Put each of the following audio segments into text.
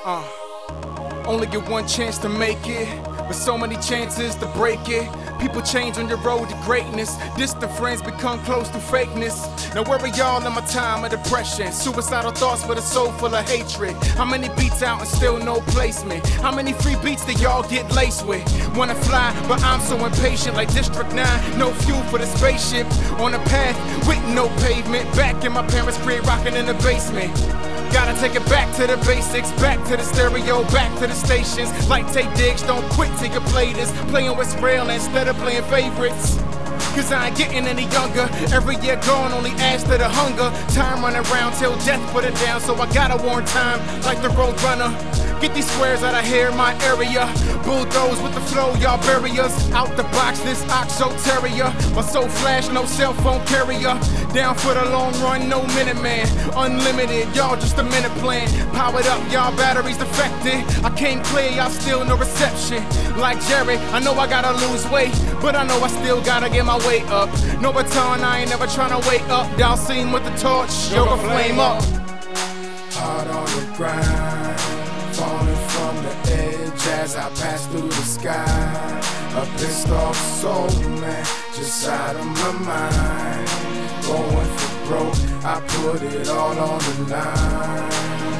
Only get one chance to make it, but so many chances to break it. People change on your road to greatness. Distant friends become close to fakeness. Now where are y'all in my time of depression? Suicidal thoughts with a soul full of hatred. How many beats out and still no placement? How many free beats that y'all get laced with? Wanna fly, but I'm so impatient like District 9. No fuel for the spaceship. On a path with no pavement. Back in my parents' crib, rocking in the basement. Gotta take it back to the basics, back to the stereo, back to the stations. Like tape digs, don't quit till you play this. Playing what's real instead of playing favorites. Cause I ain't getting any younger. Every year gone only adds to the hunger. Time running around till death put it down. So I gotta warn time like the road runner. Get these squares out of here, my area. Bulldoze with the flow, y'all bury us. Out the box, this Oxo Terrier. My soul flash, no cell phone carrier. Down for the long run, no Minuteman. Unlimited, y'all just a minute plan. Powered up, y'all batteries defected. I came clear, y'all still no reception. Like Jerry, I know I gotta lose weight, but I know I still gotta get my weight up. No baton, I ain't never tryna wait up. Y'all seen with the torch, yoga flame up. Hard on the grind, falling from the edge as I pass through the sky. A pissed off soul, man, just out of my mind. Going for broke, I put it all on the line.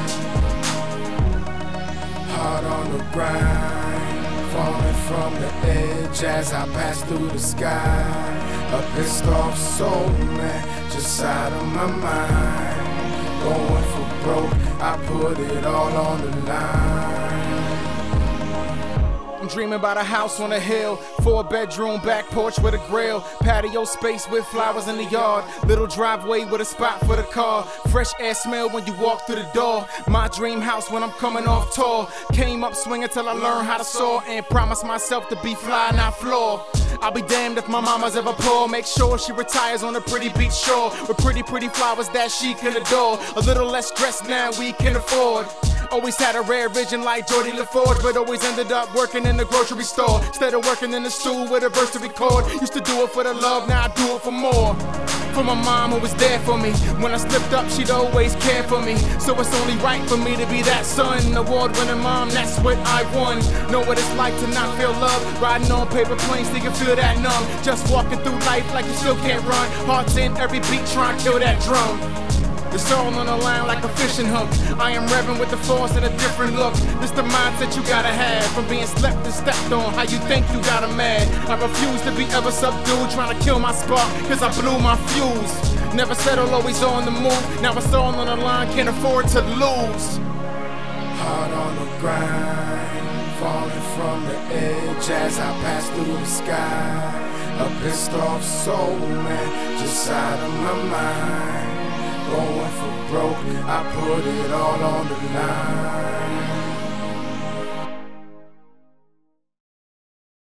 Hard on the grind, falling from the edge as I pass through the sky. A pissed off soul, man, just out of my mind. Going for broke, I put it all on the line. I'm dreaming about a house on a hill, 4-bedroom back porch with a grill, patio space with flowers in the yard, little driveway with a spot for the car, fresh air smell when you walk through the door. My dream house when I'm coming off tour. Came up swinging till I learned how to soar and promised myself to be fly, not floor. I'll be damned if my mama's ever poor. Make sure she retires on a pretty beach shore with pretty flowers that she can adore. A little less stress now we can afford. Always had a rare vision like Geordie LaForge, but always ended up working in the grocery store instead of working in the stool with a verse to record. Used to do it for the love, now I do it for more. For my mom who was there for me. When I slipped up, she'd always care for me. So it's only right for me to be that son. Award-winning mom, that's what I won. Know what it's like to not feel love. Riding on paper planes till you feel that numb. Just walking through life like you still can't run. Hearts in every beat trying to kill that drum. It's all on the line like a fishing hook. I am revving with the force and a different look. This the mindset you gotta have. From being slept and stepped on, how you think you got 'em mad. I refuse to be ever subdued, trying to kill my spark, cause I blew my fuse. Never settle, always on the move. Now it's all on the line, can't afford to lose. Hard on the grind, falling from the edge as I pass through the sky. A pissed off soul, man, just out of my mind. Going for broke, I put it all on the line.